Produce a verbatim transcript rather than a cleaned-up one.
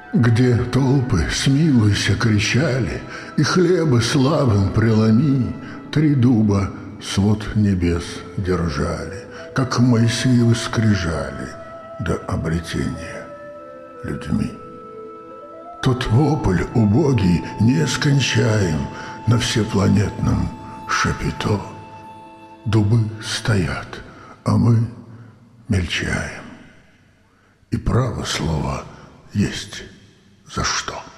Где толпы «Смилуйся» кричали, и хлеба славным преломи, три дуба свод небес держали, как Моисеевы скрижали до обретения людьми. Тот вопль убогий нескончаем на всепланетном шапито. Дубы стоят, а мы мельчаем. И право слово есть за что.